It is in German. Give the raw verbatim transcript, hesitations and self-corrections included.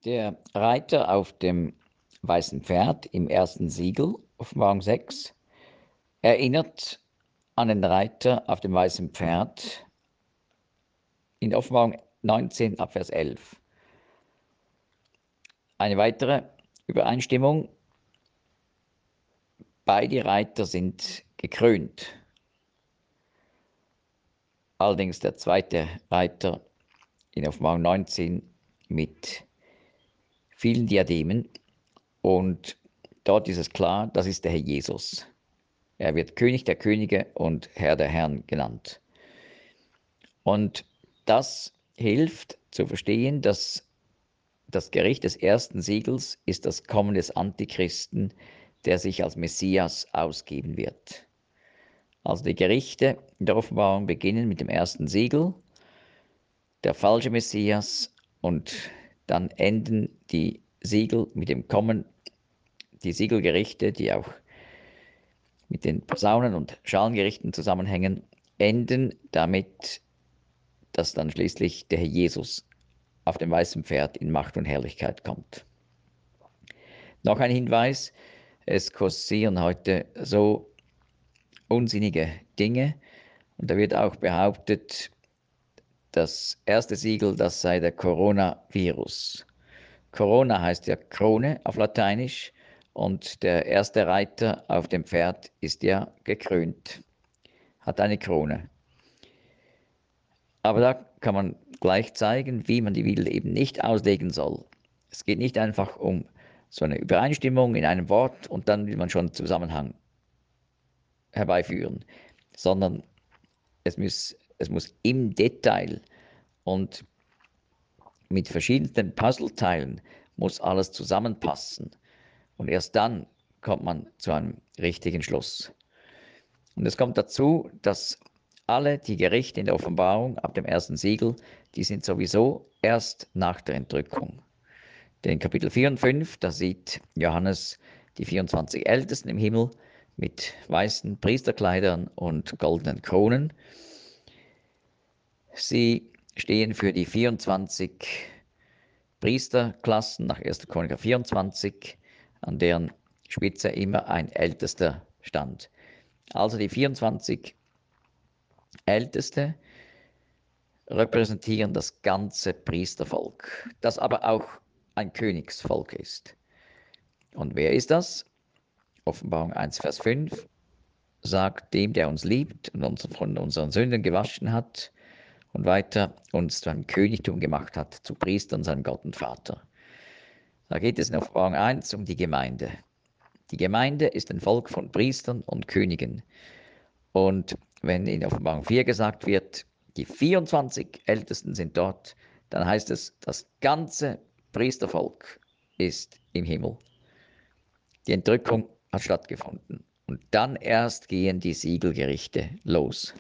Der Reiter auf dem weißen Pferd im ersten Siegel, Offenbarung sechs, erinnert an den Reiter auf dem weißen Pferd in Offenbarung neunzehn ab Vers elf. Eine weitere Übereinstimmung: Beide Reiter sind gekrönt. Allerdings der zweite Reiter in Offenbarung neunzehn mit vielen Diademen, und dort ist es klar, das ist der Herr Jesus. Er wird König der Könige und Herr der Herren genannt. Und das hilft zu verstehen, dass das Gericht des ersten Siegels ist das Kommen des Antichristen, der sich als Messias ausgeben wird. Also die Gerichte in der Offenbarung beginnen mit dem ersten Siegel, der falsche Messias, und dann enden die Siegel mit dem Kommen, die Siegelgerichte, die auch mit den Posaunen- und Schalengerichten zusammenhängen, enden damit, dass dann schließlich der Herr Jesus auf dem weißen Pferd in Macht und Herrlichkeit kommt. Noch ein Hinweis: Es kursieren heute so unsinnige Dinge, und da wird auch behauptet, das erste Siegel, das sei der Coronavirus. Corona heißt ja Krone auf Lateinisch, und der erste Reiter auf dem Pferd ist ja gekrönt, hat eine Krone. Aber da kann man gleich zeigen, wie man die Bibel eben nicht auslegen soll. Es geht nicht einfach um so eine Übereinstimmung in einem Wort und dann will man schon Zusammenhang herbeiführen, sondern es muss, es muss im Detail und mit verschiedenen Puzzleteilen muss alles zusammenpassen, und erst dann kommt man zu einem richtigen Schluss. Und es kommt dazu, dass alle die Gerichte in der Offenbarung ab dem ersten Siegel, die sind sowieso erst nach der Entrückung. Denn in Kapitel vier und fünf, da sieht Johannes die vierundzwanzig Ältesten im Himmel mit weißen Priesterkleidern und goldenen Kronen. Sie stehen für die vierundzwanzig Priesterklassen nach erster Chroniker vierundzwanzig, an deren Spitze immer ein Ältester stand. Also die vierundzwanzig Älteste repräsentieren das ganze Priestervolk, das aber auch ein Königsvolk ist. Und wer ist das? Offenbarung eins, Vers fünf sagt: Dem, der uns liebt und uns von unseren Sünden gewaschen hat und weiter uns zu einem Königtum gemacht hat, zu Priestern seinem Gott und Vater. Da geht es in Offenbarung eins um die Gemeinde. Die Gemeinde ist ein Volk von Priestern und Königen. Und wenn in Offenbarung vier gesagt wird, die vierundzwanzig Ältesten sind dort, dann heißt es, das ganze Priestervolk ist im Himmel. Die Entrückung hat stattgefunden. Und dann erst gehen die Siegelgerichte los.